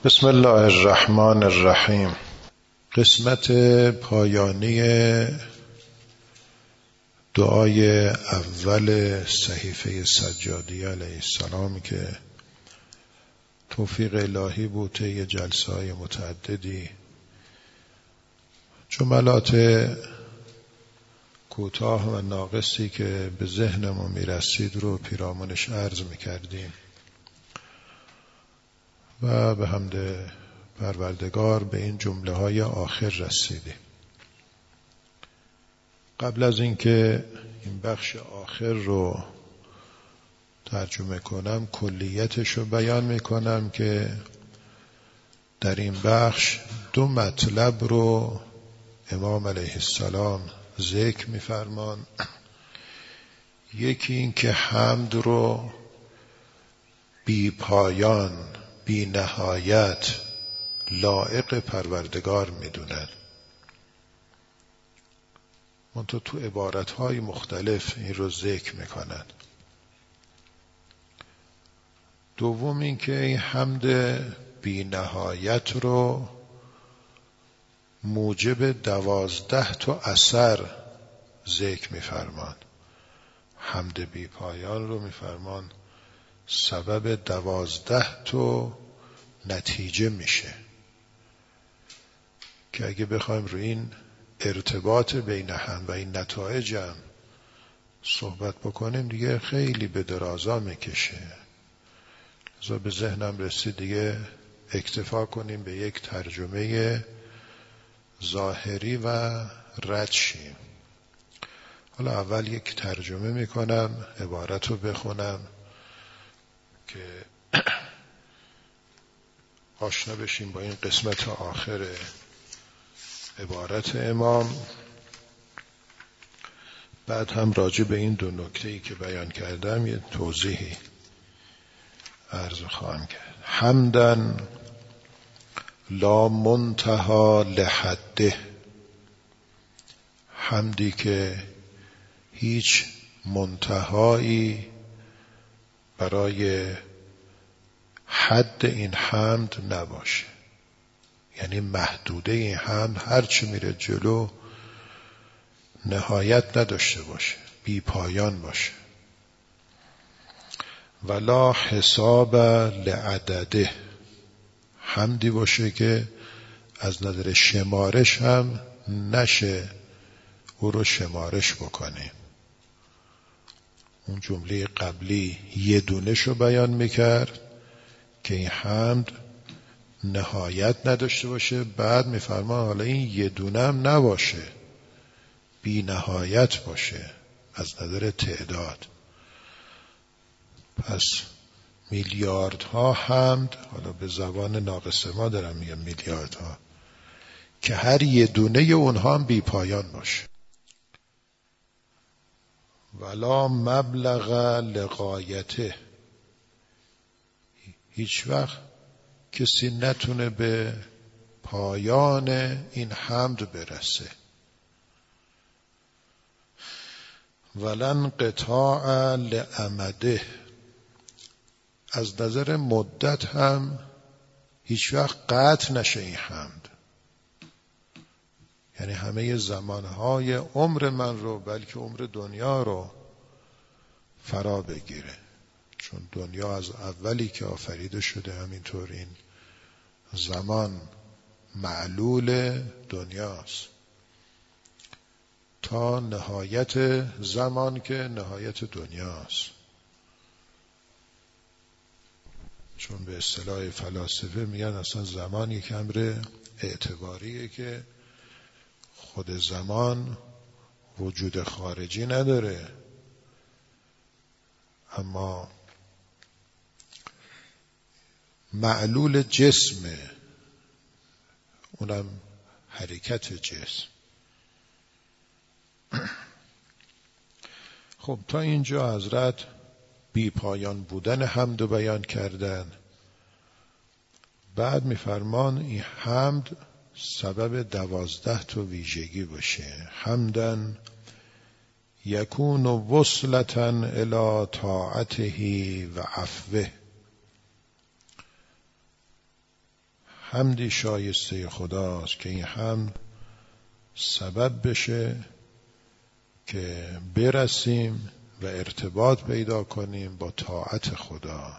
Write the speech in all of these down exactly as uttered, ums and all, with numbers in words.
بسم الله الرحمن الرحیم. قسمت پایانی دعای اول صحیفه سجادی علیه السلام که توفیق الهی بود طی جلسه‌های متعددی جملات کوتاه و ناقصی که به ذهنمون میرسید رو پیرامونش عرض میکردیم و به حمد پروردگار به این جمله های آخر رسیدیم. قبل از اینکه این بخش آخر رو ترجمه کنم کلیتش رو بیان میکنم که در این بخش دو مطلب رو امام علیه السلام ذکر میفرمان. یکی این که حمد رو بی پایان بی نهایت لایق پروردگار میدونن. منتها تو عبارتهای مختلف این رو ذکر میکنن. دوم این که این حمد بی نهایت رو موجب دوازده تا اثر ذکر میفرمان. حمد بی پایان رو میفرمان سبب دوازده تا نتیجه میشه که اگه بخوایم روی این ارتباط بین هم و این نتایج هم صحبت بکنیم دیگه خیلی به درازا میکشه. لذا به ذهنم رسید دیگه اکتفا کنیم به یک ترجمه ظاهری و رد شیم. حالا اول یک ترجمه میکنم، عبارت رو بخونم که آشنا بشیم با این قسمت آخر عبارت امام. بعد هم راجع به این دو نکته‌ای که بیان کردم یه توضیحی عرض خواهم کرد. حمدن لا منتهی لحده، حمدی که هیچ منتهایی برای حد این حمد نباشه، یعنی محدوده این حمد هرچی میره جلو نهایت نداشته باشه، بی پایان باشه. ولا حساب لعدده، حمدی باشه که از نظر شمارش هم نشه او رو شمارش بکنیم. اون جمله قبلی یه دونه شو بیان میکرد که این حمد نهایت نداشته باشه، بعد میفرما حالا این یه دونه هم نباشه، بی نهایت باشه از نظر تعداد. پس میلیاردها حمد، حالا به زبان ناقص ما دارم میگم میلیاردها، که هر یه دونه اونها هم بی پایان باشه. ولا مبلغ لغایته، هیچ وقت کسی نتونه به پایان این حمد برسه. ولا انقطاع لامده، از نظر مدت هم هیچ وقت قطع نشه این حمد، یعنی همه زمانهای عمر من رو بلکه عمر دنیا رو فرا بگیره. چون دنیا از اولی که آفریده شده همینطور این زمان معلول دنیاست تا نهایت زمان که نهایت دنیاست. چون به اصطلاح فلاسفه میگن اصلا زمان یک امر اعتباریه که خود زمان وجود خارجی نداره، اما معلول جسمه، اونم حرکت جسم. خب تا اینجا حضرت بی پایان بودن حمد رو بیان کردن. بعد میفرمان این حمد سبب دوازده تا ویژگی باشه. حمدن یکون وصلتا الی طاعته و عفوه، حمدی شایسته خداست که این حمد سبب بشه که برسیم و ارتباط پیدا کنیم با طاعت خدا،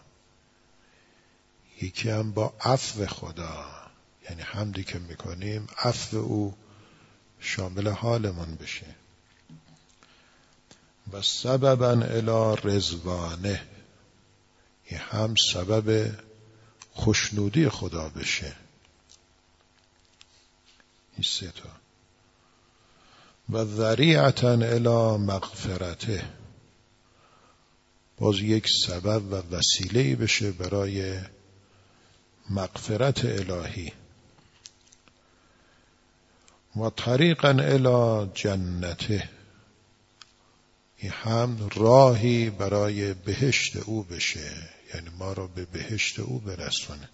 یکی هم با عفو خدا، یعنی حمدی که میکنیم عفو او شامل حالمون بشه. و سببا الی رضوانه، این هم سبب خوشنودی خدا بشه. این سه تا. و ذریعتا الی مغفرته، باز یک سبب و وسیله‌ای بشه برای مغفرت الهی. و طریقا الی جنته، این هم راهی برای بهشت او بشه، یعنی ما رو به بهشت او برسونه.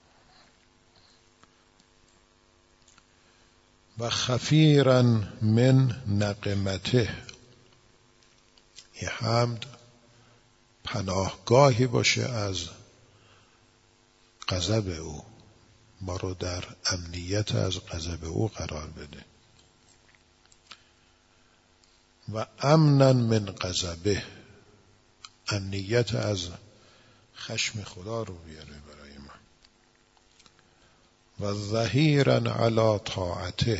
و خفیرا من نقمته، این حمد پناهگاهی باشه از غضب او، ما رو در امنیت از غضب او قرار بده. و امنا من غضبه، امنیت از خشم خدا رو بیاره برای ما. و ظهیرا علی طاعته،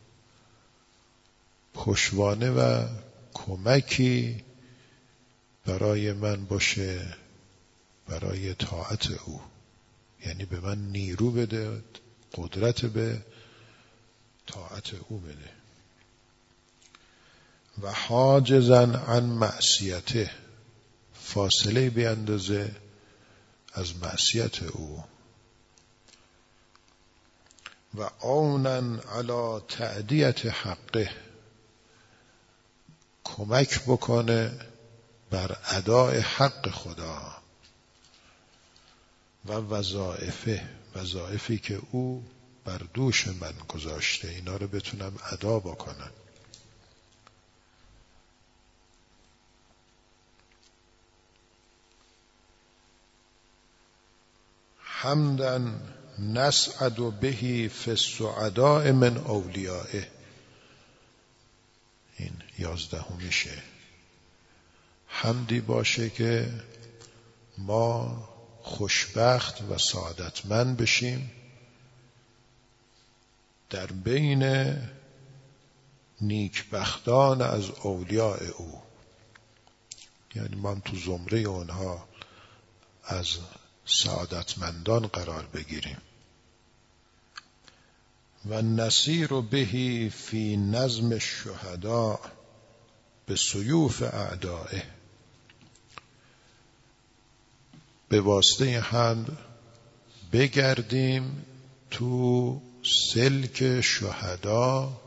پشتوانه و کمکی برای من باشه برای طاعت او، یعنی به من نیرو بده، قدرت به طاعت او بده. و حاجزا عن معصیته، فاصله بیندازه از معصیت او. و عونا علی تأدیت حقه، کمک بکنه بر اداء حق خدا. و وظائفه، وظایفی که او بر دوش من گذاشته، اینا رو بتونم ادا بکنم. حمدا نسعد به فی السعداء من اولیائه، این یازدهمیشه. حمدی باشه که ما خوشبخت و سعادتمند بشیم در بین نیکبختان از اولیاء او، یعنی ما هم تو زمره اونها از سعادتمندان قرار بگیریم. و نسیر به فی نظم الشهداء به سیوف اعدائه، به واسطه حمد بگردیم تو سلک شهدا،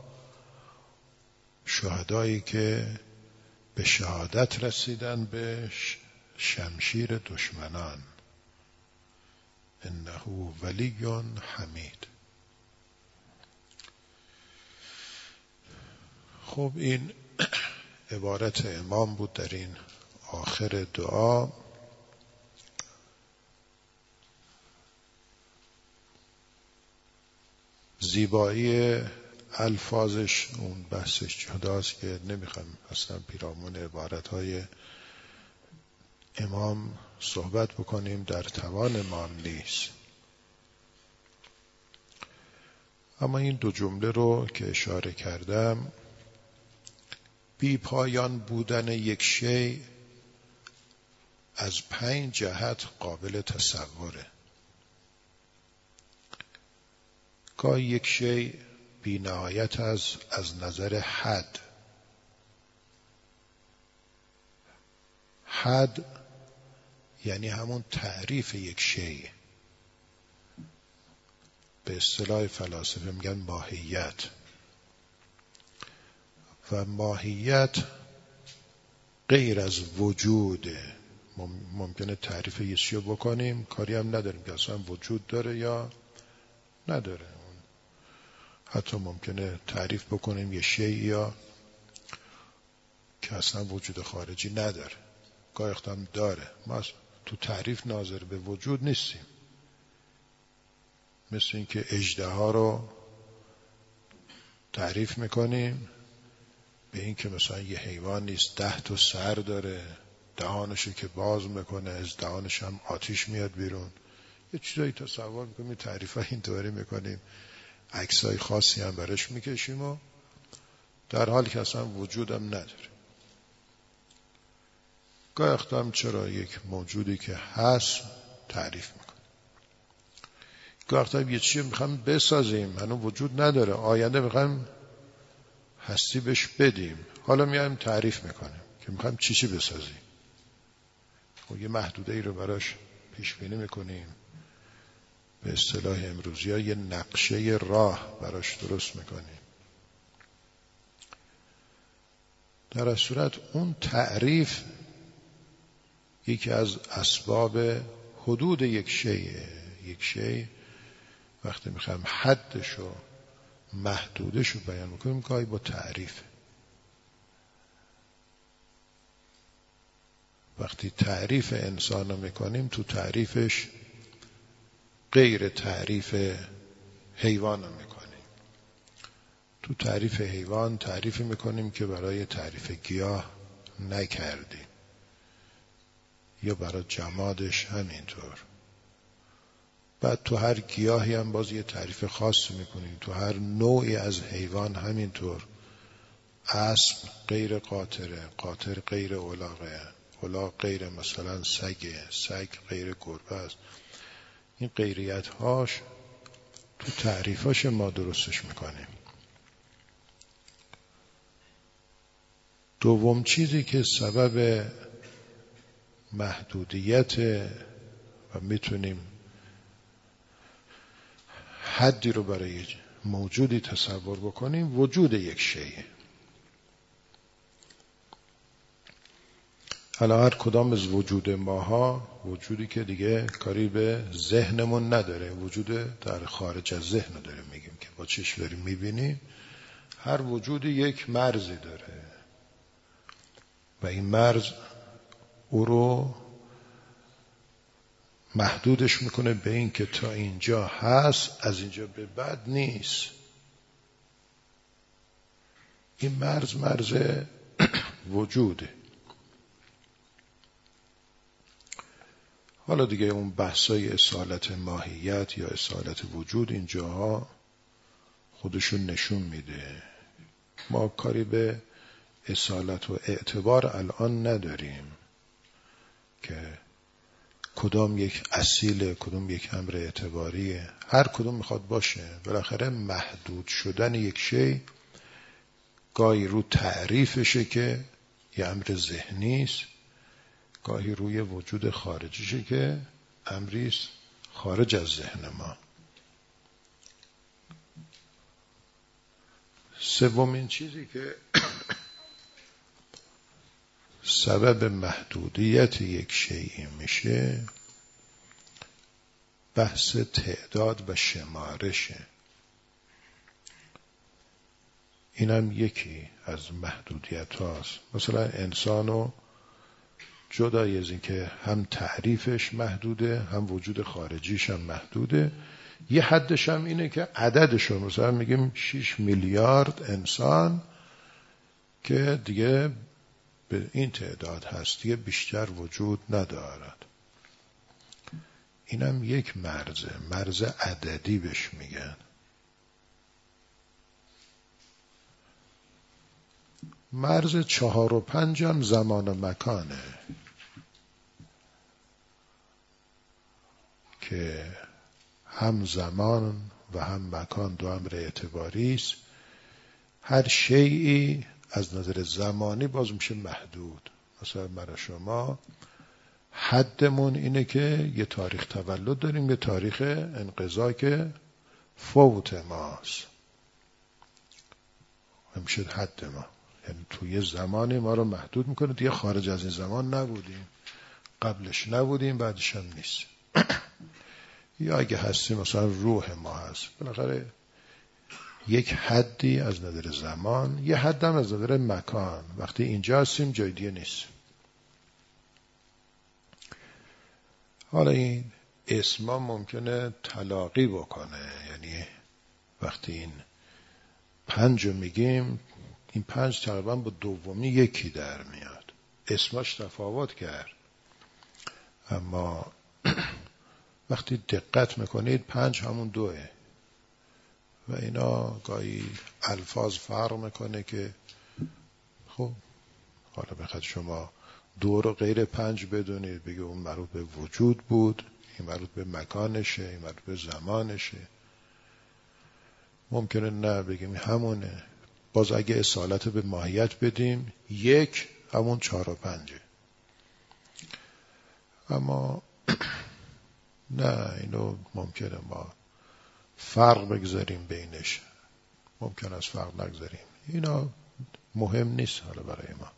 شهدایی که به شهادت رسیدن به شمشیر دشمنان. انه ولی حمید. خب این عبارت امام بود در این آخر دعا. زیبایی الفاظش اون بحثش جداست که نمیخوام اصلا پیرامون عبارتهای امام صحبت بکنیم، در توان ما نیست. اما این دو جمله رو که اشاره کردم، بی پایان بودن یک شی از پنج جهت قابل تصوره. گاهی یک شی بی نهایت از از نظر حد، حد یعنی همون تعریف یک شی، به اصطلاح فلاسفه میگن ماهیت. و ماهیت غیر از وجوده. ممکنه تعریف یه چیزی رو بکنیم کاری هم نداریم که اصلا وجود داره یا نداره. حتی ممکنه تعریف بکنیم یه شیء یا که اصلا وجود خارجی نداره، گاهی هم داره. ما تو تعریف ناظر به وجود نیستیم. مثل این که اژدها رو تعریف میکنیم به این که مثلا یه حیوان نیست، ده تا سر داره، دهانشو که باز میکنه از دهانش هم آتیش میاد بیرون. یه چیزایی تصور میکنیم، تعریف ها اینطوری میکنیم، عکسای خاصی هم برش میکشیم و در حالی که اصلا وجودم نداره. گاه اختم چرا یک موجودی که هست تعریف میکنه، گاه اختم یه چیزی میخوام بسازیم هنوز وجود نداره، آینده میخوام هستی بهش بدیم، حالا میایم تعریف میکنیم که میخوام چی چی بسازیم و یه محدوده ای رو براش پیش بینی میکنیم، به اصطلاح امروزی ها یه نقشه راه براش درست میکنیم. در این صورت اون تعریف یکی از اسباب حدود یک شیء. یک شیء وقتی میخوایم حدشو محدودشو بیان میکنیم گاهی با تعریف. وقتی تعریف انسان رو میکنیم تو تعریفش غیر تعریف حیوان رو میکنیم. تو تعریف حیوان تعریفی میکنیم که برای تعریف گیاه نکردیم، یا برای جمادش همینطور. بعد تو هر گیاهی هم باز یه تعریف خاص میکنیم، تو هر نوعی از حیوان همینطور. اسب غیر قاطره، قاطر غیر الاغه، الاغ غیر مثلا سگه، سگ غیر گربه است. این غیریت هاش تو تعریفاش ما درستش میکنیم. دوم چیزی که سبب محدودیت و میتونیم حدی رو برای موجودی تصور بکنیم وجود یک شیء. حالا هر کدام از وجود ماها وجودی که دیگه کاری به ذهنمون نداره، وجود در خارج از ذهن داره میگیم که با چشم داریم میبینیم. هر وجودی یک مرزی داره و این مرز او رو محدودش میکنه به این که تا اینجا هست، از اینجا به بعد نیست. این مرز مرز وجوده. حالا دیگه اون بحثای اصالت ماهیت یا اصالت وجود اینجاها خودشون نشون میده. ما کاری به اصالت و اعتبار الان نداریم که کدام یک اصیله، کدام یک امر اعتباریه. هر کدام میخواد باشه. بالاخره محدود شدن یک شیء گاهی رو تعریفشه که یه امر ذهنی است، گاهی روی وجود خارجیشه که امریست خارج از ذهن ما. سومین چیزی که سبب محدودیت یک شیء میشه بحث تعداد و شمارشه. اینم یکی از محدودیت هاست. مثلا انسانو جدای از این که هم تعریفش محدوده هم وجود خارجیش هم محدوده، یه حدش هم اینه که عددشو مثلا میگیم شش میلیارد انسان که دیگه به این تعداد هست، دیگه بیشتر وجود ندارد. اینم یک مرزه، مرز عددی بهش میگن. مرز چهار و پنج هم زمان و مکانه که هم زمان و هم مکان دو امر اعتباری است. هر شیئی از نظر زمانی باز میشه محدود. مثلا برای شما حدمون اینه که یه تاریخ تولد داریم، یه تاریخ انقضا که فوت ماست، میشه حد ما. یعنی توی زمانی ما رو محدود میکنه، دیگه خارج از این زمان نبودیم، قبلش نبودیم بعدش هم نیست. یا اگه هستیم مثلا روح ما هست، بالاخره یک حدی از نظر زمان، یه حدم از نظر مکان. وقتی اینجا هستیم جای دیگه نیست. حالا این اسما ممکنه تلاقی بکنه، یعنی وقتی این پنج رو میگیم این پنج تقریبا با دومی یکی در میاد، اسماش تفاوت کرد، اما وقتی دقت میکنید پنج همون دوه و اینا گاهی الفاظ فرق میکنه که خب حالا بخاطر شما دو رو غیر پنج بدونید، بگه اون مربوط به وجود بود، این مربوط به مکانشه، این مربوط به زمانشه. ممکنه نه بگیم همونه، باز اگه اصالت به ماهیت بدیم یک همون چهار و پنجه. اما نه، اینو ممکنه ما فرق بگذاریم بینش، ممکن است فرق نگذاریم، اینا مهم نیست. حالا برای ما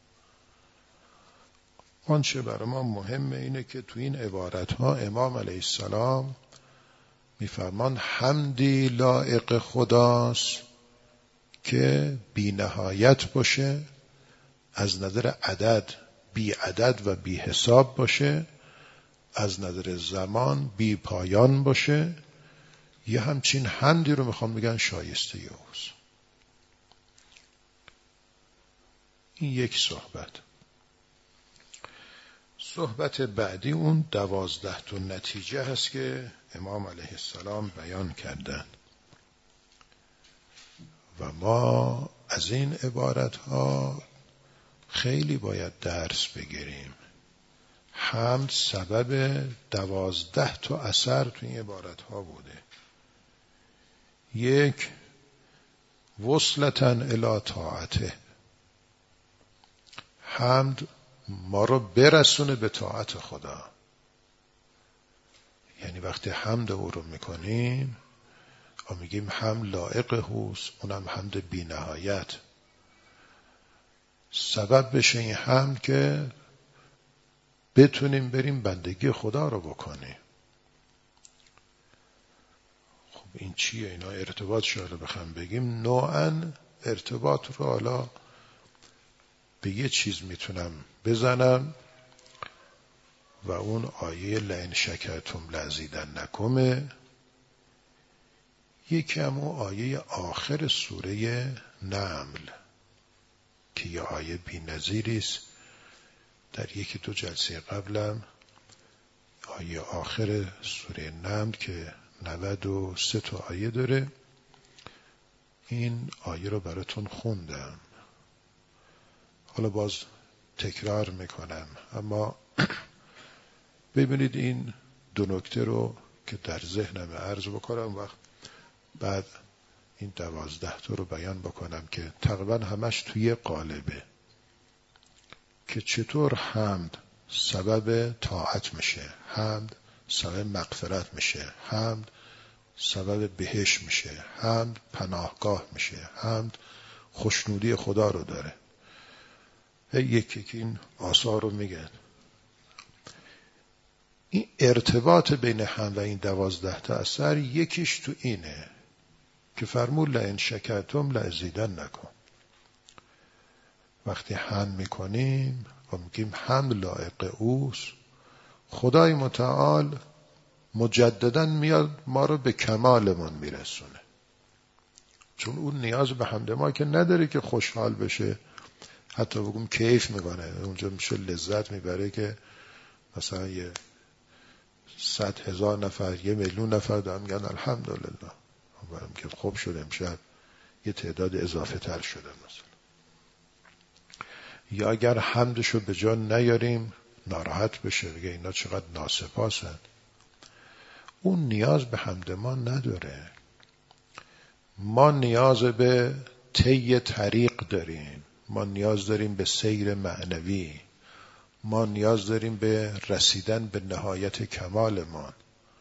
آنچه برای ما مهمه اینه که تو این عبارت ها امام علیه السلام میفرمان حمدی لایق خداست که بی نهایت باشه، از نظر عدد بی عدد و بی حساب باشه، از نظر زمان بی پایان باشه. یه همچین حمدی رو میخوام بگن شایسته اوست. این یک صحبت. صحبت بعدی اون دوازده تا نتیجه هست که امام علیه السلام بیان کردن و ما از این عبارت ها خیلی باید درس بگیریم. حمد سبب دوازده تا اثر تو این عبارت ها بوده. یک، وصلتن الی طاعته، حمد ما رو برسونه به طاعت خدا. یعنی وقتی حمد او رو میکنیم و میگیم حمد لایق هوست، اونم حمد بی نهایت، سبب بشه این حمد که بتونیم بریم بندگی خدا رو بکنیم. خب این چیه؟ اینا ارتباط شاید بخوام بگیم نوعاً ارتباط رو حالا به یه چیز میتونم بزنم و اون آیه لئن شکرتم لازیدنکم، یکی هم اون آیه آخر سوره نمل که یه آیه بی نظیری است. در یکی دو جلسه قبلم آیه آخر سوره نمل که نود و سه تا آیه داره، این آیه رو براتون خوندم، حالا باز تکرار میکنم، اما ببینید این دو نکته رو که در ذهنم عرض بکنم و بعد این دوازده تا رو بیان بکنم که تقریبا همش توی قالبه که چطور حمد سبب طاعت میشه، حمد سبب مغفرت میشه، حمد سبب بهشت میشه، حمد پناهگاه میشه، حمد خوشنودی خدا رو داره. یکی یکی این آثار رو میگن. این ارتباط بین حمد و این دوازده تا اثر یکیش تو اینه که فرمود لئن شکرتم لازیدنکم. وقتی حمد میکنیم و میگیم حمد لایق اوست، خدای متعال مجددا میاد ما رو به کمالمون میرسونه، چون اون نیاز به حمد ما که نداره که خوشحال بشه، حتی بگم کیف میکنه، اونجا میشه لذت میبره که مثلا یه صد هزار نفر یه میلیون نفر دارن میگن الحمدلله، برام که خوب شد امشب یه تعداد اضافه تر شده مثلا. یا اگر حمدشو به جا نیاریم ناراحت بشه، بگه اینا چقدر ناسپاسن. اون نیاز به حمد ما نداره، ما نیاز به طی طریق داریم، ما نیاز داریم به سیر معنوی، ما نیاز داریم به رسیدن به نهایت کمالمان.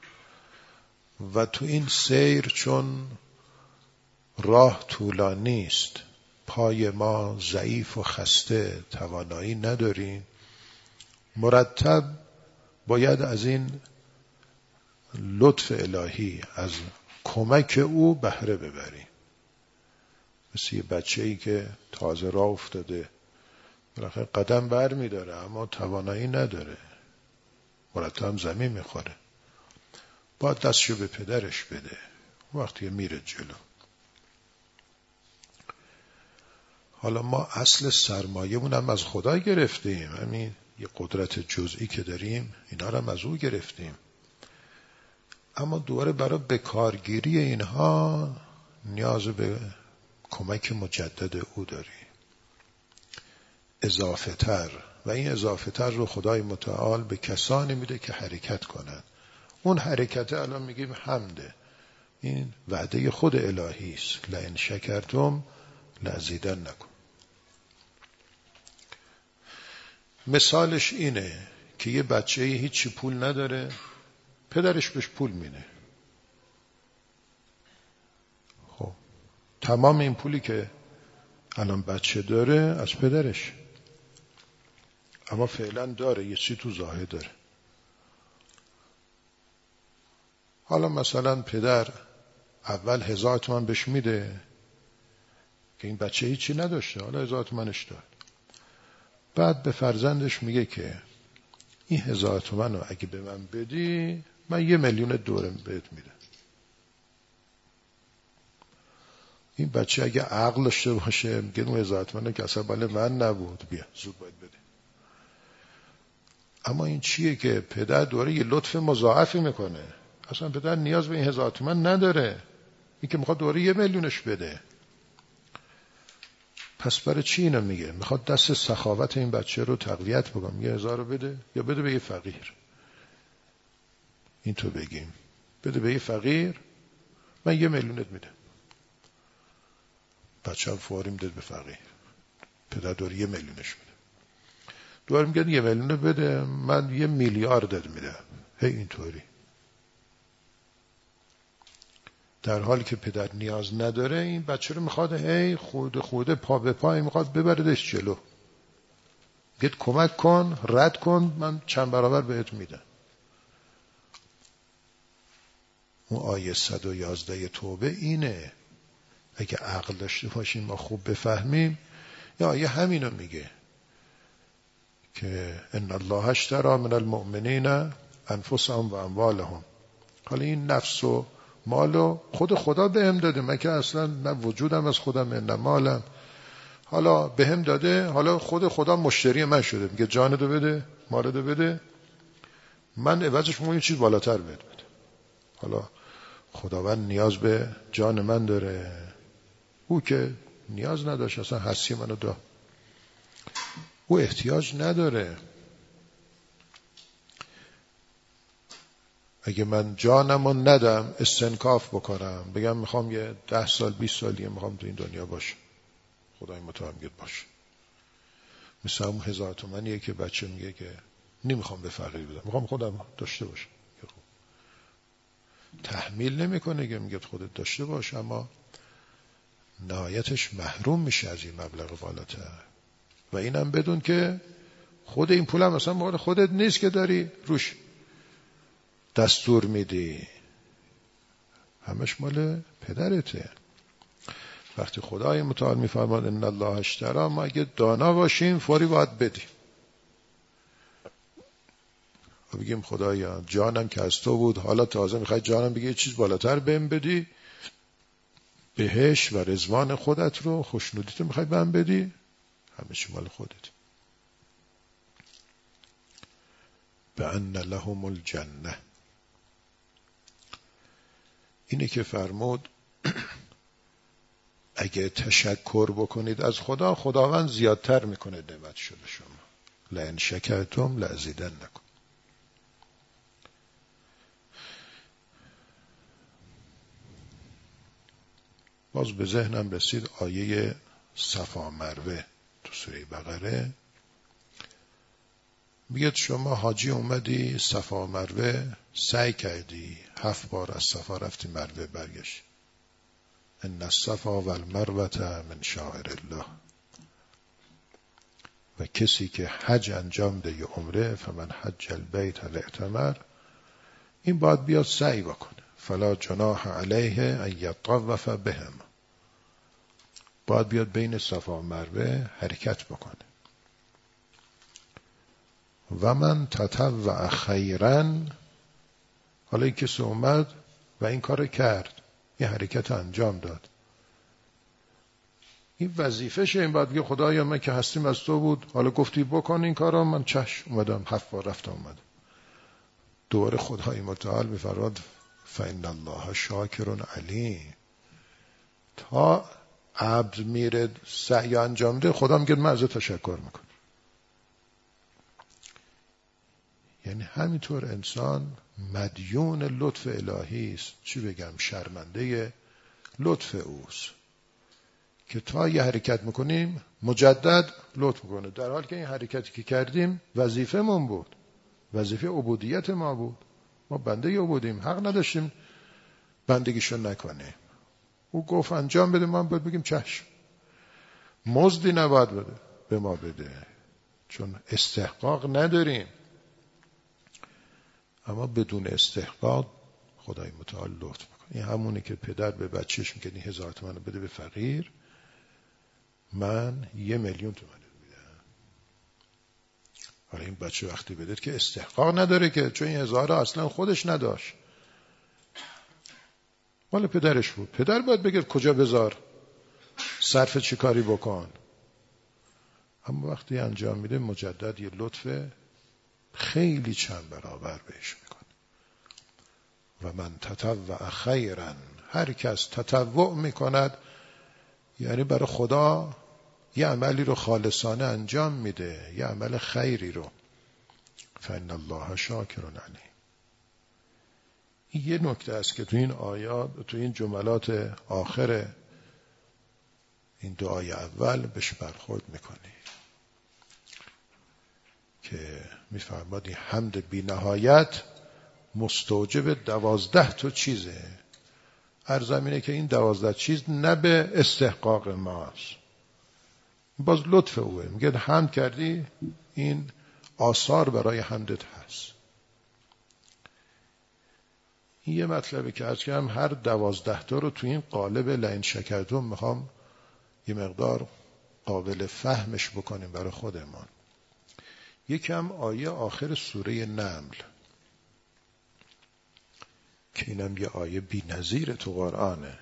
و تو این سیر چون راه طولانی است، پای ما ضعیف و خسته، توانایی نداریم، مرتب باید از این لطف الهی، از کمک او بهره ببریم. مثل یه بچه‌ای که تازه راه افتاده، بالاخره قدم بر می داره اما توانایی نداره، مرتب زمین میخوره. باید دستشو به پدرش بده. وقتی میره جلو. حالا ما اصل سرمایه‌مون هم از خدا گرفتیم، همین یه قدرت جزئی که داریم اینا رو هم از او گرفتیم، اما دوباره برای بکارگیری اینها نیاز به کمک مجدد او داریم، اضافه تر، و این اضافه تر رو خدای متعال به کسانی میده که حرکت کنند. اون حرکت الان میگیم حمده، این وعده خود الهی است، لئن شکرتم لازیدنکم. مثالش اینه که یه بچه هیچی پول نداره، پدرش بهش پول میده. خب تمام این پولی که الان بچه داره از پدرش، اما فعلا داره یه چی تو ظاهر داره. حالا مثلا پدر اول هزار تومن بهش میده که این بچه هیچی نداشته، حالا هزار تومنش داد. بعد به فرزندش میگه که این هزار تومن رو اگه به من بدی من یه میلیون دورم بهت میدم. این بچه اگه عقل داشته باشه میگه اون هزار تومن که اصلا بله من نبود، بیا زود باید بده. اما این چیه که پدر دوره یه لطف مضاعفی میکنه، اصلا پدر نیاز به این هزار تومن نداره، این که میخواد دوره یه میلیونش بده. پس برای چی اینو میگه؟ میخواد دست سخاوت این بچه رو تقویت بکنه، یه هزار رو بده یا بده به یه فقیر. این تو بگیم بده به یه فقیر من یه میلیونت میدم. بچه هم فوری داد به فقیر، پدر داره یه میلیونش میده. دوباره میگه یه میلیون بده من یه میلیاردت میدم. هی اینطوری، در حالی که پدر نیاز نداره این بچه رو میخواد هی خود خود پا به پای میخواد ببردش جلو. گید کمک کن، رد کن، من چند برابر بهت میدم. اون آیه صد و یازده توبه اینه، اگه عقل داشته باشیم ما خوب بفهمیم. یا آیه همینو میگه که ان الله اشتری من المؤمنین انفسهم و اموالهم. حالا این نفس و مالو خود خدا بهم داده، من که اصلا نه وجودم از خودم نه مالم، حالا بهم داده، حالا خود خدا مشتری من شده، میگه جانتو بده، مالتو بده، من عوضش میگم یه چیز بالاتر بهت بده. حالا خداوند نیاز به جان من داره، او که نیاز نداشت، اصلا هستی منو داد، او احتیاج نداره. اگه من جانمو ندم استنکاف بکنم بگم میخوام یه ده سال بیست سال دیگه میخوام تو این دنیا باشم، خدای متعال میگه باشه. مثل همون هزار تومنیه که بچه میگه که نمیخوام به فقیر بدم، میخوام خودم داشته باشم. تحمیل نمیکنه که میگه خودت داشته باش، اما نهایتش محروم میشه از این مبلغ بالاتر. و اینم بدون که خود این پولم مثلا مال خودت نیست که داری روش دستور میدی، همش مال پدرته. وقتی خدای متعال میفرماد ان الله اشتری، ما اگه دانا باشیم فوری باید بدیم و بگیم خدایا جانم که از تو بود، حالا تازه میخوای جانم بگی یه چیز بالاتر بهم بدی، بهش و رضوان خودت رو، خوشنودیت رو میخوای بهم بدی، همه چی مال خودت. بأن لهم الجنه، اینه که فرمود اگه تشکر بکنید از خدا، خداوند زیادتر میکنه نعمت شده شما. لئن شکرتم لازیدنکم. باز به ذهنم رسید آیه صفا مروه تو سوره بقره، میگه شما حاجی اومدی صفا مروه سعی کردی، هفت بار از صفا رفتی مروه برگشت. ان الصفا والمروه من شعائر الله. و کسی که حج انجام ده یا عمره، فمن حج البیت الاعتمر، این باید بیاد سعی بکنه. فلا جناح علیه ان یطوف بهم، باید بیاد بین صفا و مروه حرکت بکنه. و من تطوع خیرا، حالا این کسی اومد و این کار کرد، این حرکت انجام داد، این وظیفشه. این بعد بگه خدایا من که هستیم از تو بود، حالا گفتی بکن این کارا، من چشم اومدم، هفت بار رفتم اومدم. دوباره خدای متعال میفرماد فإن الله شاکر علیم. تا عبد میره سعی انجام ده، خدا میگه من ازت تشکر میکنم. یعنی همینطور انسان مدیون لطف الهی است، چی بگم، شرمنده لطف اوست که تا یه حرکت میکنیم مجدد لطف میکنه، در حالی که این حرکتی که کردیم وظیفه من بود، وظیفه عبودیت ما بود، ما بنده عبودیم، حق نداشتیم بندگیشو نکنیم. او گفت انجام بده، ما باید بگیم چشم. مزدی نباید بده به ما بده، چون استحقاق نداریم، اما بدون استحقاق خدای متعال لطف میکنه. این همونه که پدر به بچهش میگه این هزار تومن بده به فقیر، من یه میلیون تومن میدم. حالا این بچه وقتی بده که استحقاق نداره، که چون این هزار اصلا خودش نداشت، مال پدرش بود. پدر باید بگه کجا بذار، صرف چی کاری بکن. اما وقتی انجام میده مجدد یه لطف خیلی چند برابر بهش میکنه. و من تطوع خیرا، هر کس تطوع میکند یعنی برای خدا یه عملی رو خالصانه انجام میده، یه عمل خیری رو، فإن الله شاکر علیم. این یه نکته است که تو این آیات، تو این جملات آخر این دعای اول بهش برخورد میکنی که میفرماد این حمد بی نهایت مستوجب دوازده تا چیزه. عرضم اینه که این دوازده چیز نه به استحقاق ماست، باز لطف اوه. میگه حمد کردی، این آثار برای حمدت هست. این یه مطلبی که عرض کردم، هر دوازده تا رو تو این قالب لئن شکرتم میخوام یه مقدار قابل فهمش بکنیم برای خودمان. یکم آیه آخر سوره نمل که اینم یه آیه بی نظیر تو قرآنه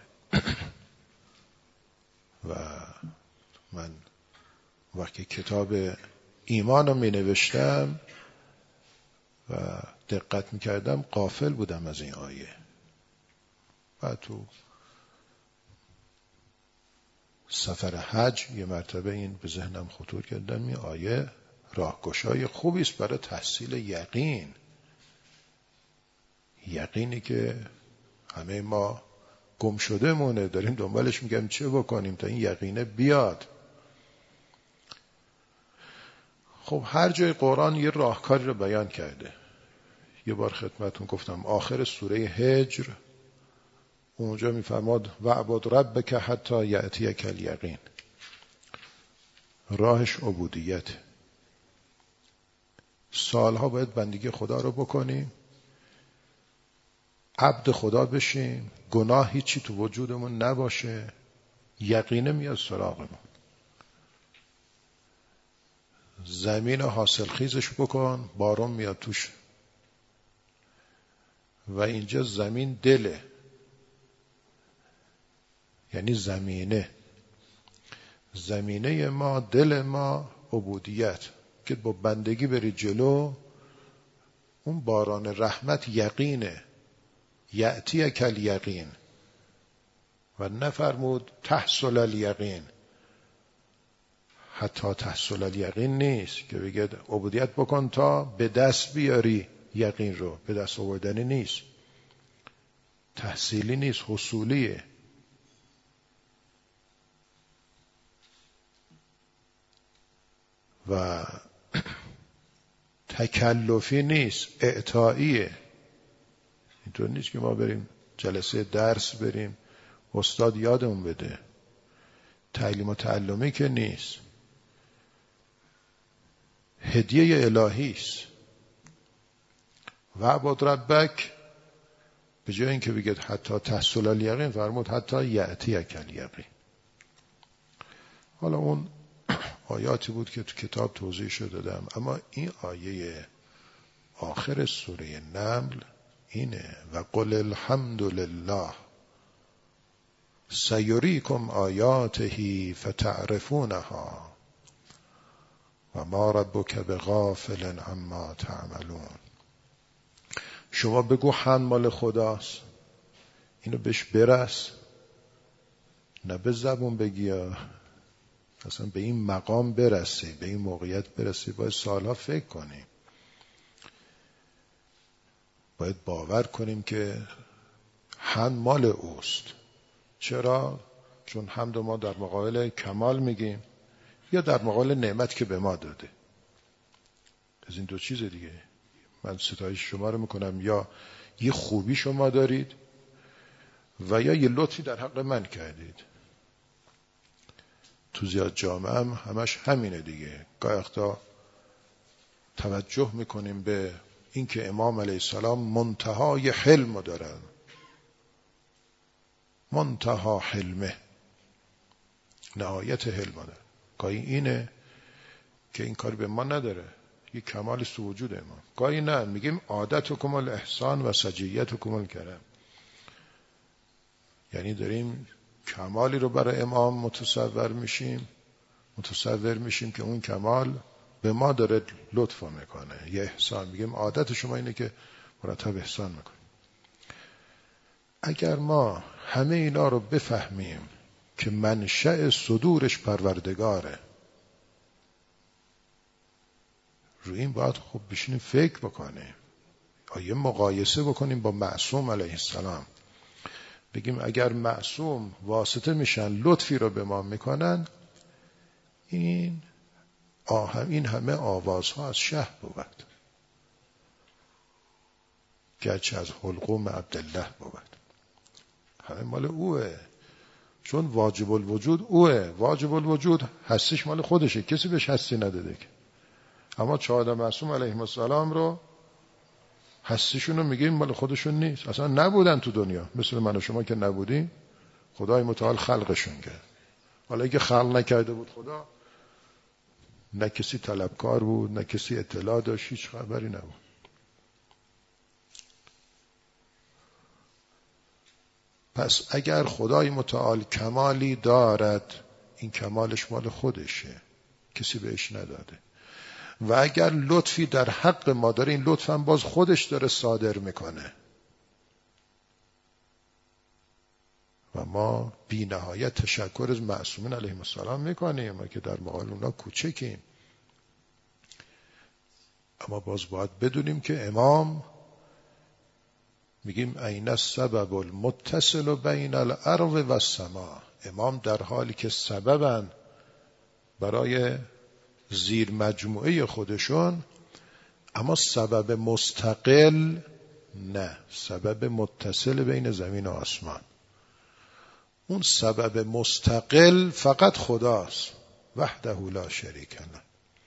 و من وقتی کتاب ایمان رو می نوشتم و دقت می کردم غافل بودم از این آیه، و تو سفر حج یه مرتبه این به ذهنم خطور کردم، این آیه راهگشای خوبی است برای تحصیل یقین. یقینی که همه ما گم شده مونه، داریم دنبالش میگم چه بکنیم تا این یقینه بیاد. خب هر جای قرآن یه راهکاری رو بیان کرده. یه بار خدمتون گفتم آخر سوره هجر اونجا میفرماد وعبد ربک حتی یأتیک الیقین، راهش عبودیت. سالها باید بندگی خدا رو بکنیم، عبد خدا بشیم، گناه هیچی تو وجودمون نباشه، یقینه میاد سراغمون. زمین حاصل خیزش بکن، بارون میاد توش. و اینجا زمین دله، یعنی زمینه زمینه ما، دل ما عبودیت، که با بندگی بری جلو اون باران رحمت یقینه. یأتی کل یقین و نفرمود تحصل الیقین. حتی تحصل الیقین نیست که بگه عبودیت بکن تا به دست بیاری یقین رو، به دست آوردنی نیست، تحصیلی نیست، حصولیه. و تکلفی نیست، اعطائیه. اینطور نیست که ما بریم جلسه درس بریم استاد یادمون بده، تعلیم و تعلمی که نیست، هدیه الهی است. وعبد ربک به جای اینکه بگید حتی تحصل الیقین فرمود حتی یأتیک الیقین. حالا اون آیاتی بود که تو کتاب توضیح شده دادم، اما این آیه آخر سوره نمل اینه و قل الحمد لله سیریکم آیاته فتعرفونها و ما ربک بغافل عما تعملون. شما بگو حمد مال خداست، اینو بهش برس، نه به زبون بگی، اصلا به این مقام برسی، به این موقعیت برسی، باید سالها فکر کنیم، باید باور کنیم که حمد مال اوست. چرا؟ چون حمد ما در مقابل کمال میگیم یا در مقابل نعمت که به ما داده. از این دو چیز دیگه. من ستایش شما رو میکنم، یا یه خوبی شما دارید و یا یه لطفی در حق من کردید. تو زیاد جامعه هم همش همینه دیگه. گاهی وقتا توجه میکنیم به اینکه امام علیه السلام منتهای حلم دارن، منتها حلمه، نهایت حلم دارن. گاهی اینه که این کار به ما نداره، یک کمال است تو وجود ما. گاهی نه، میگیم عادتکم الاحسان و سجیتکم الکرم، یعنی داریم کمالی رو برای امام متصور میشیم متصور میشیم که اون کمال به ما داره لطف میکنه، یه احسان. میگیم عادت شما اینه که مرتب احسان میکنه. اگر ما همه اینا رو بفهمیم که منشأ صدورش پروردگاره، روی این باید خوب بشینیم فکر بکنیم، آیه مقایسه بکنیم با معصوم علیه السلام، بگیم اگر معصوم واسطه میشن لطفی رو به ما میکنن، این آهم این همه آوازها از شه بود، گرچه از حلقوم عبدالله بود، همه مال اوه، چون واجب الوجود اوه. واجب الوجود هستیش مال خودشه، کسی بهش هستی نداده که. اما چهار معصوم علیهم السلام رو هستیشون رو میگیم مال خودشون نیست، اصلا نبودن تو دنیا، مثل من و شما که نبودیم، خدای متعال خلقشون کرد. حالا اگه خلق نکرده بود خدا، نه کسی طلبکار بود، نه کسی اطلاع داشت، هیچ خبری نبود. پس اگر خدای متعال کمالی دارد، این کمالش مال خودشه، کسی بهش نداده. و اگر لطفی در حق ما داره، این لطف هم باز خودش داره صادر میکنه و ما بی نهایت تشکر از معصومین علیهم السلام میکنیم، ما که در مقابل اونا کوچکیم. اما باز باید بدونیم که امام، میگیم این السبب المتصل بین الارض و السماء، امام در حالی که سببن برای زیر مجموعه خودشون، اما سبب مستقل نه، سبب متصل بین زمین و آسمان. اون سبب مستقل فقط خداست، وحده لا شریک له.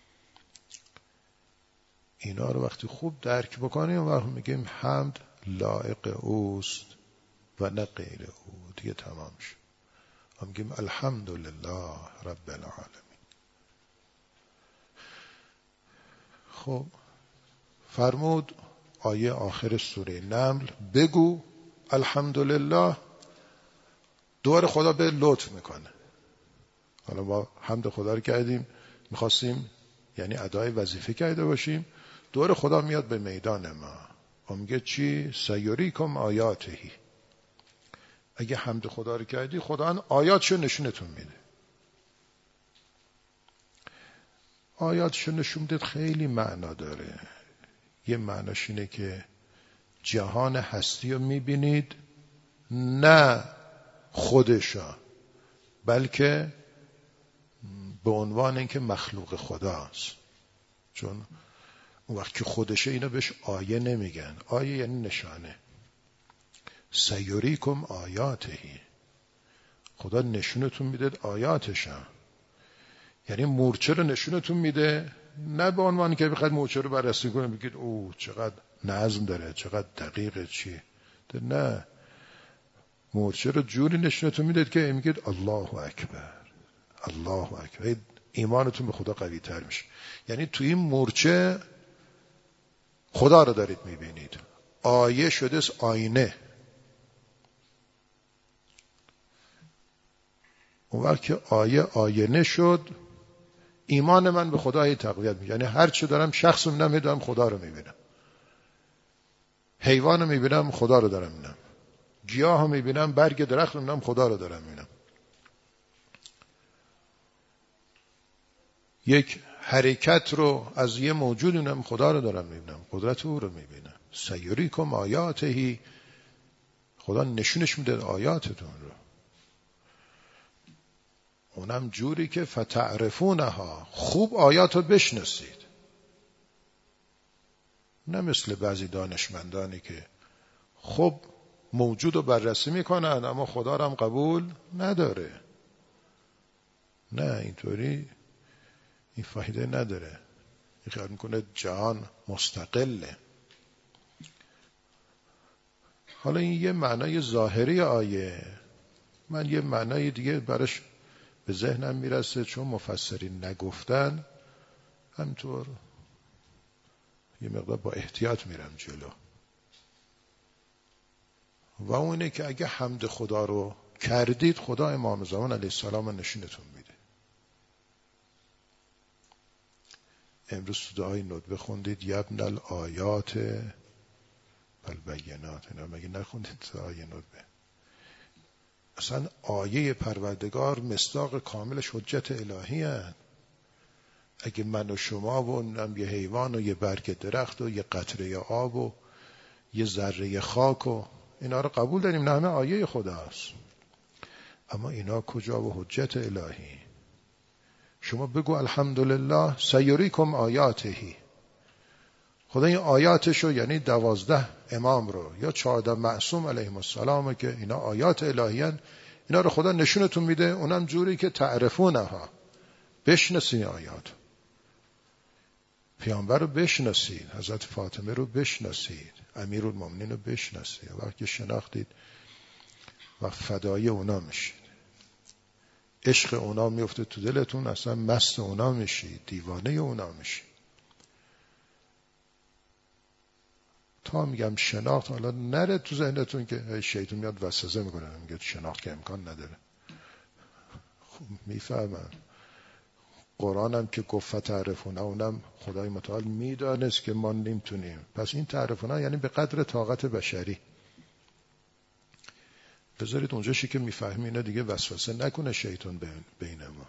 اینا رو وقتی خوب درک بکنیم و میگیم حمد لایق اوست و نه غیر او، دیگه تمام شد. میگیم الحمدلله رب العالمین. خب فرمود آیه آخر سوره نمل، بگو الحمدلله، دوباره خدا به لطف میکنه. حالا ما حمد خدا رو کردیم، میخواستیم یعنی ادای وظیفه کرده باشیم، دوباره خدا میاد به میدان ما و میگه چی؟ سیریکم آیاتهی. اگه حمد خدا رو کردی، خدا آیاتشو نشونتون میده. آیاتشو نشون داد خیلی معنا داره. یه معناش اینه که جهان هستی رو میبینید، نه خودشا، بلکه به عنوان اینکه مخلوق خداست. چون اون وقت که خودشه اینا بهش آیه نمیگن، آیه یعنی نشانه. سیریکم آیاتهی، خدا نشونتون میده آیاتشا، یعنی مورچه رو نشونتون میده، نه به عنوان که بخواد مورچه رو بررسی کنه بگید اوه چقدر نظم داره، چقدر دقیقه، چی، نه، مورچه رو جوری نشونتون میده که میگید الله اکبر، الله اکبر، ایمانتون به خدا قوی تر میشه. یعنی تو این مورچه خدا رو دارید میبینید، آیه شده آینه. اون وقت که آیه آینه شد، ایمان من به خدا هی تقویت میشه. یعنی هر چه دارم شخص میبینم میدونم خدا رو میبینم، حیوان رو میبینم خدا رو دارم میبینم، گیاه رو میبینم، برگ درخت رو میبینم خدا رو دارم میبینم. یک حرکت رو از یه موجود میبینم خدا رو دارم میبینم، قدرت او رو میبینم. سیریکم آیاته، خدا نشونش میده آیاتتون رو، اونم جوری که فتعرفونها، خوب آیات رو بشناسید. نه مثل بعضی دانشمندانی که خب موجود رو بررسی میکنن اما خدا رو هم قبول نداره. نه اینطوری این فایده نداره. این خیال میکنه جهان مستقله. حالا این یه معنای ظاهری آیه، من یه معنای دیگه براش به ذهنم میرسه چون مفسرین نگفتن، همینطور یه مقدار با احتیاط میرم جلو. و اونه که اگه حمد خدا رو کردید، خدا امام زمان علیه السلام نشونتون میده. امروز تو دعای ندبه خوندید یبن الآیات والبینات، اینا مگه نخوندید دعای ندبه؟ اصلا آیه پروردگار مصداق کاملش حجت الهی هست. اگه من و شما و یه حیوان و یه برگ درخت و یه قطره آب و یه ذره خاک و اینا رو قبول داریم، نه همه آیه خداست، اما اینا کجا و حجت الهی؟ شما بگو الحمدلله سیریکم آیاته، خدا این آیاتشو یعنی دوازده امام رو یا چهارده معصوم علیهم السلام که اینا آیات الهی هن، اینا رو خدا نشونتون میده، اونم جوری که تعرفونها، بشناسید آیات. پیامبر رو بشناسید، حضرت فاطمه رو بشناسید، امیرالمومنین رو بشناسید. وقتی شناختید و فدای اونا میشید، عشق اونا میفته تو دلتون، اصلا مست اونا میشید، دیوانه اونا میشید. تا میگم شناخت، حالا نره تو ذهنتون که شیطان میاد وسوسه میکنه میگه شناخت که امکان نداره. خب میفهمم، قرآن هم که گفت تعرفونه، اونم خدای متعال میدانست که ما نمیتونیم. پس این تعرفونه یعنی به قدر طاقت بشری. بذارید اونجاشی که میفهمی اینا دیگه وسوسه نکنه شیطان بینمون.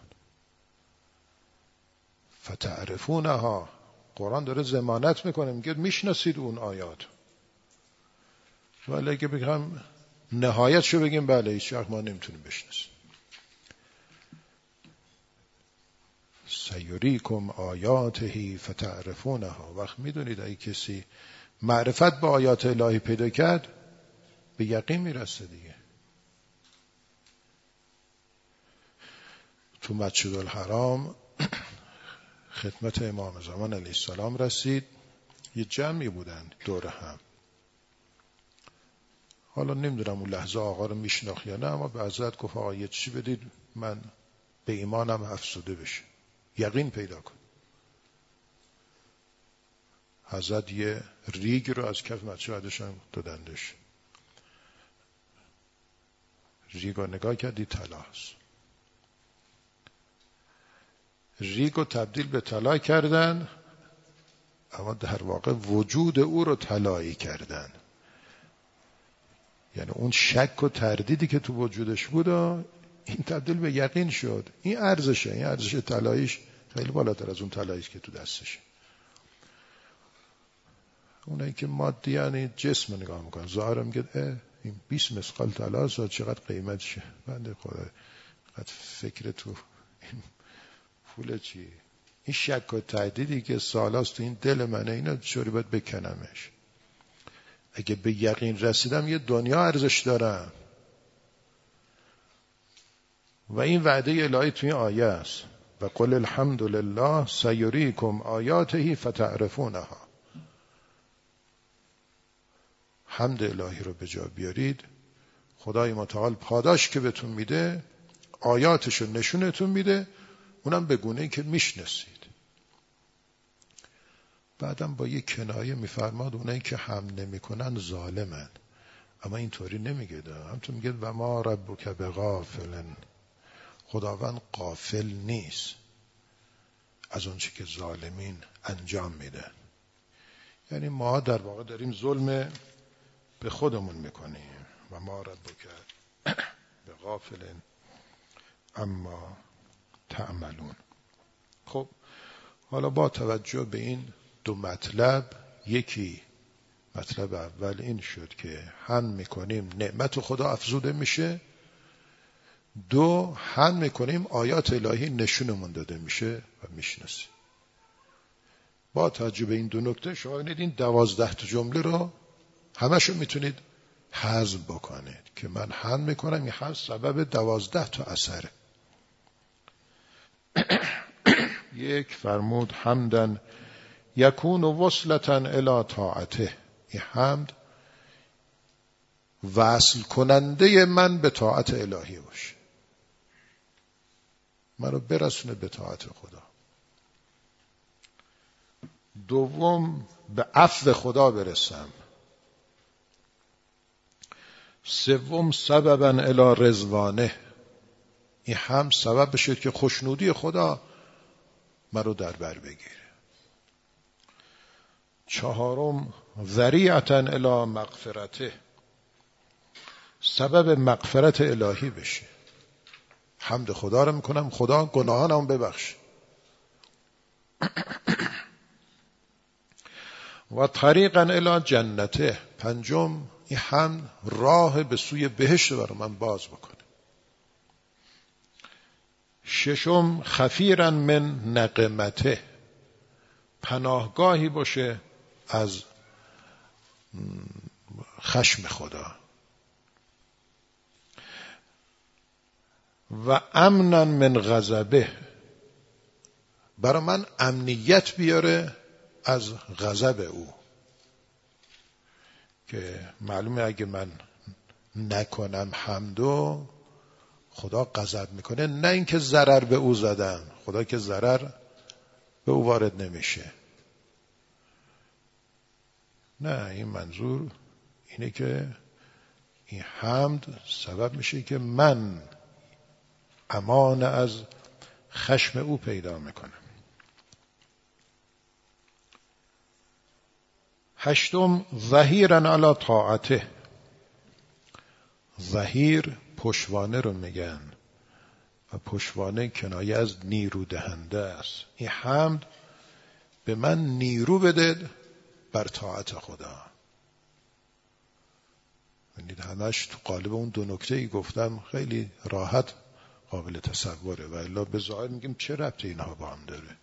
فتعرفونها، قرآن داره ضمانت میکنه، میگه میشناسید اون آیات. ولی اگه بگم نهایتشو بگیم بله هیچ وقت ما نمیتونیم بشناسیم. سیریکم آیاته فتعرفونها. وقت میدونید اگه کسی معرفت با آیات الهی پیدا کرد به یقین میرسه دیگه. تو مسجد الحرام خدمت امام زمان علیه السلام رسید، یه جمعی بودن دور هم. حالا نمیدونم اون لحظه آقا رو میشناخت یا نه، اما به حضرت گفت آقا یه چی بدید من به ایمانم افزوده بشه، یقین پیدا کن. حضرت یه ریگ رو از کف مسجدشان دادندش. ریگ رو نگاه کردی طلاست. ریگ رو تبدیل به طلا کردن، اما در واقع وجود او رو طلایی کردن. یعنی اون شک و تردیدی که تو وجودش بود این تبدیل به یقین شد. این ارزشه، این ارزش طلاییش خیلی بالاتر از اون طلاییش که تو دستشه. اونایی که مادی یعنی جسم نگاه میکنن، ظاهر میگه این بیست مثقال طلا است، چقدر قیمتشه. بنده خدا قد فکر تو این پول چی؟ این شک و تردیدی که سالاست تو این دل منه، اینا چوری باید بکنمش. اگه به یقین رسیدم یه دنیا ارزش دارم. و این وعده الهی توی آیه است، و قل الحمد لله سیریکم آیاته فتعرفونها. حمد الهی رو به جا بیارید، خدای متعال پاداش که بهتون میده آیاتش رو نشونتون میده، اونم به گونه‌ای که میشناسید. بعدم با یک کنایه میفرماد اونایی که هم نمیکنن ظالمن. اما اینطوری نمیگه، همونطور میگه و ما ربک بغافل، خداوند غافل نیست از اون چی که ظالمین انجام میدن. یعنی ما در واقع داریم ظلم به خودمون میکنیم. و ما ربک بغافل اما تعملون. خب حالا با توجه به این دو مطلب، یکی مطلب اول این شد که هم میکنیم نعمت خدا افزوده میشه، دو هم میکنیم آیات الهی نشونمون داده میشه و میشناسیم. با توجه به این دو نکته شما ببینید این دوازده تا جمله رو همشو میتونید حذف بکنید که من هم میکنم، این هم سبب دوازده تا اثره. یک فرمود حمدن یکون وصلتا الی طاعته، این حمد وصل کننده من به طاعت الهی باشه، من رو برسونه به طاعت خدا. دوم به عفو خدا برسم. سوم سببا الی رضوانه، این هم سبب بشه که خوشنودی خدا من رو در بر بگیره. چهارم ذریعتا الی مغفرته، سبب مغفرت الهی بشه. حمد خدا رو میکنم خدا گناهانم ببخش. و طریقا الی جنته، پنجم این حمد راه به سوی بهشت برای من باز بکنه. ششم خفیرا من نقمته، پناهگاهی باشه از خشم خدا. و امنا من غضبه، برای من امنیت بیاره از غضب او، که معلومه اگه من نکنم حمدو خدا غضب میکنه. نه اینکه ضرر به او زدم، خدا که ضرر به او وارد نمیشه. نه، این منظور اینه که این حمد سبب میشه که من امان از خشم او پیدا میکنم. هشتم ظهیرا علی طاعته، ظهیر پشوانه رو میگن و پشوانه کنایه از نیرو دهنده است. این حمد به من نیرو بده بر طاعت خدا. ببینید همش تو قالب اون دو نکته ای گفتم، خیلی راحت قابل تصوره، و الا به ظاهر میگیم چه ربطی اینها با هم داره.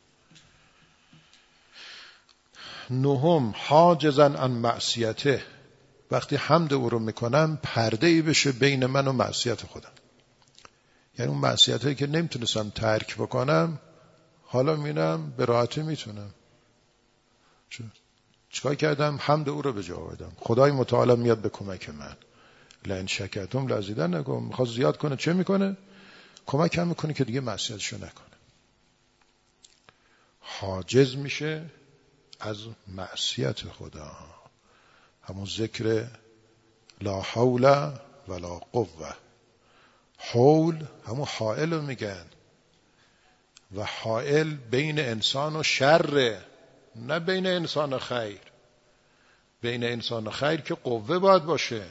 نهم حاجزا عن معصیته، وقتی حمد او رو میکنم پرده ای بشه بین من و معصیت خودم. یعنی اون معصیتایی که نمیتونستم ترک بکنم حالا میبینم به راحتی میتونم. چیکار کردم؟ حمد او رو به جا آوردم. خدای متعال میاد به کمک من. لئن شکرتم لازیدنکم، میخواد زیاد کنه چه میکنه؟ کمک هم میکنه که دیگه معصیتشو نکنه. حاجز میشه از معصیت خدا. همون ذکر لا حول ولا قوه. حول همون حائل رو میگن، و حائل بین انسان و شر، نه بین انسان و خیر. بین انسان و خیر که قوه باید باشه،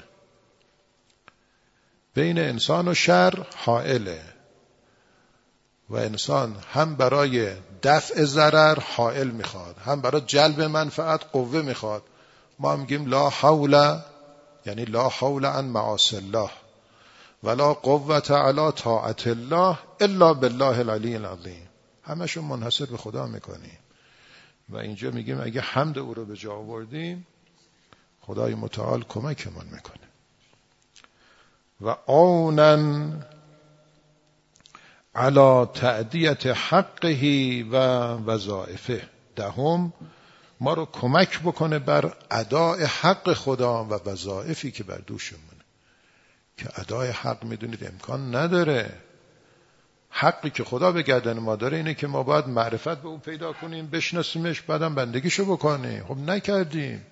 بین انسان و شر حائله. و انسان هم برای دفع ضرر حائل میخواد، هم برای جلب منفعت قوه میخواد. ما میگیم لا حول، یعنی لا حول عن معاصی الله ولا قوة علی طاعت الله الا بالله العلی العظیم. همشون منحصر به خدا میکنیم. و اینجا میگیم اگه حمد او رو به جا آوردیم خدای متعال کمکمون میکنه. و عونا علی تأدیت حقه و وظائفه. دهم ما رو کمک بکنه بر اداء حق خدا و وظایفی که بر دوشمونه. که ادای حق میدونید امکان نداره حقی که خدا به گردن ما داره اینه که ما باید معرفت به او پیدا کنیم، بشناسیمش، بعدم بندگیشو بکنیم. خب نکردیم.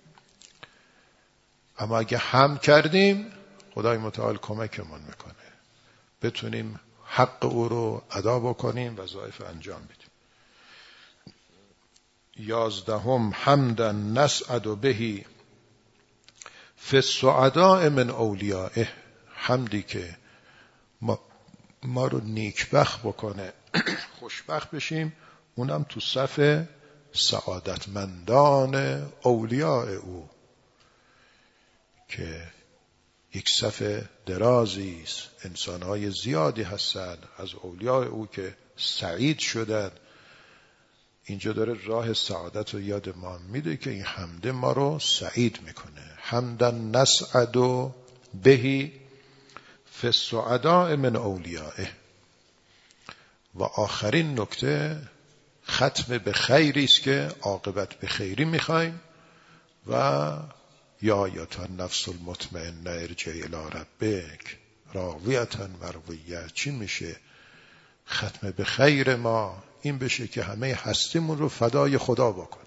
اما اگه هم کردیم خدای متعال کمکمون میکنه بتونیم حق او رو ادا بکنیم، وظایف انجام بدیم. یازدهم حمدا نسعد بهی فی السعداء من اولیائه، حمدی که ما, ما رو نیکبخت بکنه خوشبخت بشیم، اونم تو صف سعادتمندان اولیاء او، که یک صف درازی است، انسانهای زیادی هستند از اولیاء او که سعید شدند. اینجا داره راه سعادت رو یاد ما میده که این حمد ما رو سعید میکنه. حمدا نسعد بهی فی السعداء من اولیائه. و آخرین نکته ختم به خیری است که عاقبت به خیری میخوایم. و یا ایها النفس المطمئنه ارجعی الی ربک راضیة مرضیة. چی میشه ختم به خیر ما؟ این بشه که همه هستیمون رو فدای خدا بکنیم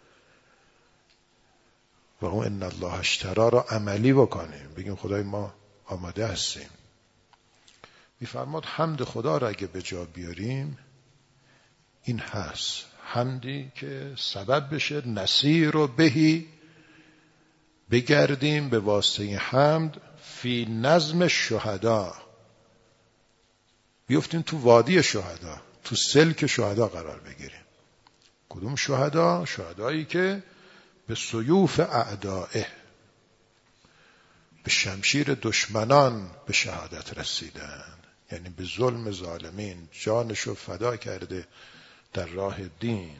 و اون ان الله اشتری رو عملی بکنیم، بگیم خدای ما آماده هستیم. میفرماد حمد خدا رو اگه به جا بیاریم این هست، حمدی که سبب بشه نسیر و بهی، بگردیم به واسطه حمد فی نظم شهدا، بیفتیم تو وادی شهدا، تو سلک شهدا قرار بگیریم. کدوم شهدا؟ شهدایی که به سیوف اعدائه، به شمشیر دشمنان به شهادت رسیدن، یعنی به ظلم ظالمین جانشو فدا کرده در راه دین.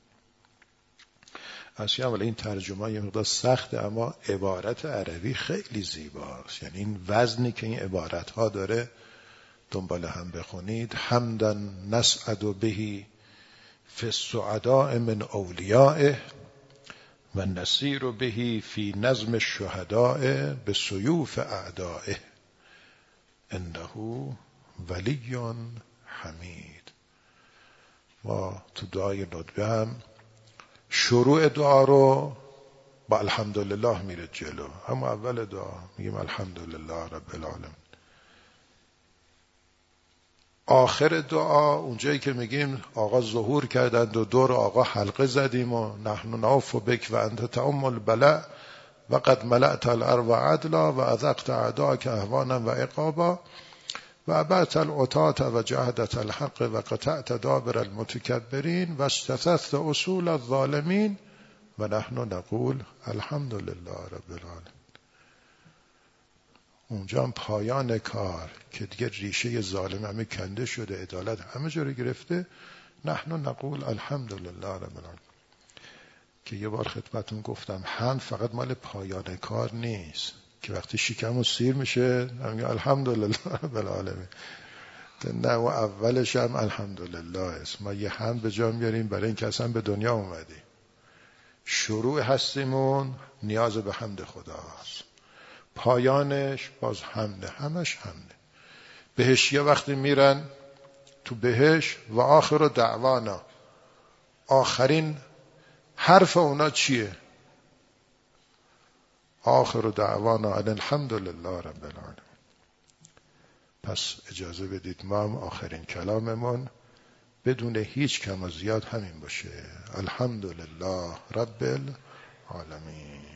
اصلا ولی این ترجمه یه مقدار سخته، اما عبارت عربی خیلی زیباست. یعنی این وزنی که این عبارت ها داره دنبال هم بخونید. حمدا نسعد بهی فی السعداء من اولیائه و نسیر بهی فی نظم الشهداء به سیوف اعدائه انه ولی حمید. ما تو دعای ندبه هم شروع دعا رو با الحمدلله میره جلو. اما اول دعا میگیم الحمدلله رب العالمین. آخر دعا اونجایی که میگیم آقا ظهور کردند و دور آقا حلقه زدیم و نحن نعوف بک و انت تعم البلاء و قد ملأت الارض عدلا و اذقت اعداءک اهوانا و عقابا و ابعت العتاة و جهدت الحق و قطعت دابر المتکبرین و استثثت اصول الظالمین و نحن نقول الحمدلله رب العالمین. اونجا هم پایان کار که دیگه ریشه ظالم همه کنده شده، عدالت همه جا رو گرفته، نحن نقول الحمدلله رب العالمین. که یه بار خدمتون گفتم حمد فقط مال پایان کار نیست که وقتی شکم و سیر میشه میگه الحمدلله رب العالمین، نه و اولش هم الحمدلله است. ما یه حمد به جا میاریم برای این که اصلا به دنیا اومدیم. شروع هستیمون نیاز به حمد خداست، پایانش باز حمده، همش حمده. بهشیه وقتی میرن تو بهش و آخر دعوانا، آخرین حرف اونا چیه؟ آخر دعوانا ان الحمدلله رب العالمین. پس اجازه بدید ما هم آخرین کلاممون بدون هیچ کم و زیاد همین باشه، الحمدلله رب العالمین.